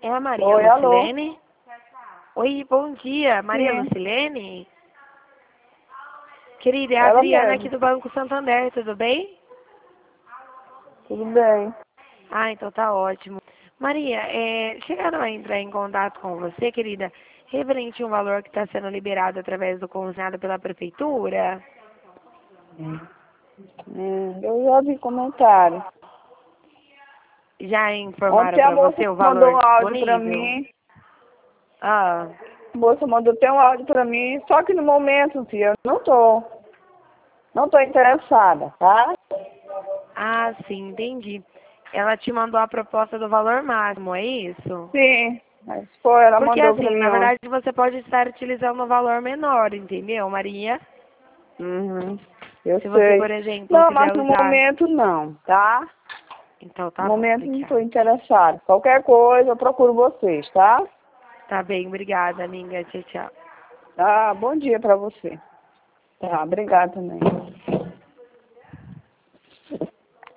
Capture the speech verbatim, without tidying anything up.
É a Maria Oi, Lucilene? alô? Oi, bom dia. Maria Sim. Lucilene? Querida, é a Ela Adriana aqui mesmo. do Banco Santander, tudo bem? Tudo bem. Ah, então tá ótimo. Maria, é, chegaram a entrar em contato com você, querida, referente a um valor que está sendo liberado através do consignado pela prefeitura? Hum, eu já vi comentário. Já informaram Ontem a para moça você o mandou valor um áudio pra disponível? mim. Ah, A moça mandou até um áudio pra mim. Só que no momento, filha, eu não tô. Não tô interessada, tá? ah, sim, entendi. Ela te mandou a proposta do valor máximo, é isso? Sim. Mas foi, ela Porque mandou pra assim, mim na ontem. verdade você pode estar utilizando um valor menor, entendeu, Maria? Uhum. Eu Se você, por sei. exemplo, Não, mas quiser no usar. momento não, tá? Então No tá bom, momento não tô obrigada. interessada. Qualquer coisa eu procuro vocês, tá? Tá bem, obrigada, amiga. Tchau, tchau. Tá, bom dia pra você. Tá, obrigada também.